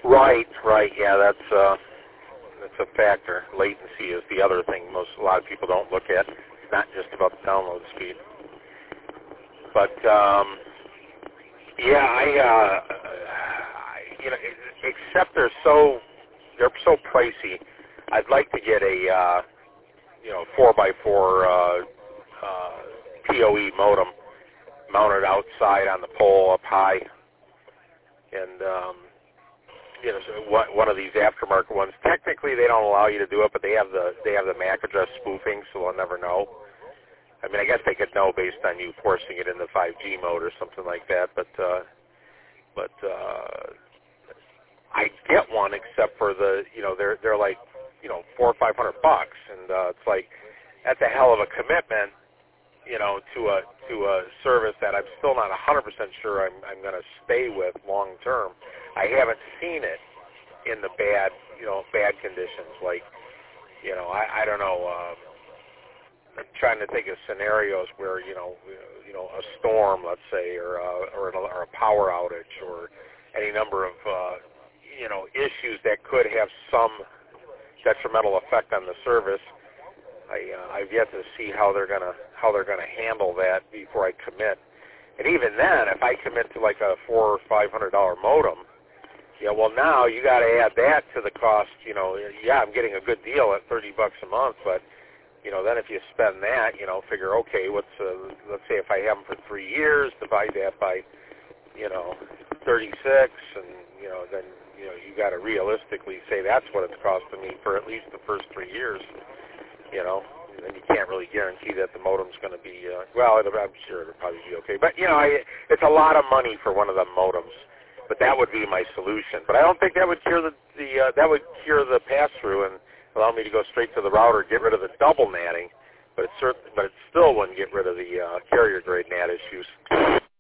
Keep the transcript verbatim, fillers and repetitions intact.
Right, right. Yeah, that's uh, that's a factor. Latency is the other thing most a lot of people don't look at. It's not just about the download speed. But um, yeah, I, uh, I you know, except they're so they're so pricey. I'd like to get a uh, you know four by four uh, uh, P O E modem mounted outside on the pole up high, and um, you know so one, one of these aftermarket ones. Technically, they don't allow you to do it, but they have the they have the M A C address spoofing, so they'll never know. I mean, I guess they could know based on you forcing it in the five G mode or something like that, but uh, but uh, I get one except for the you know they're they're like you know four or five hundred bucks, and uh, it's like that's a hell of a commitment, you know, to a to a service that I'm still not one hundred percent sure I'm I'm going to stay with long term. I haven't seen it in the bad you know bad conditions, like you know I I don't know. Uh, I'm trying to think of scenarios where you know, you know, a storm, let's say, or uh, or, an, or a power outage, or any number of uh, you know issues that could have some detrimental effect on the service. I uh, I've yet to see how they're gonna how they're gonna handle that before I commit. And even then, if I commit to like a four or five hundred dollar modem, yeah, well now you got to add that to the cost. You know, yeah, I'm getting a good deal at thirty bucks a month, but you know, then if you spend that, you know, figure, okay, what's, uh, let's say if I have them for three years, divide that by, you know, thirty-six, and, you know, then, you know, you got to realistically say that's what it's costing me for at least the first three years, you know, and then you can't really guarantee that the modem's going to be, uh, well, it'll, I'm sure it'll probably be okay. But, you know, I, it's a lot of money for one of the modems, but that would be my solution. But I don't think that would cure the, the uh, that would cure the pass-through and allow me to go straight to the router, get rid of the double natting, but it certainly, but it still wouldn't get rid of the uh, carrier grade N A T issues.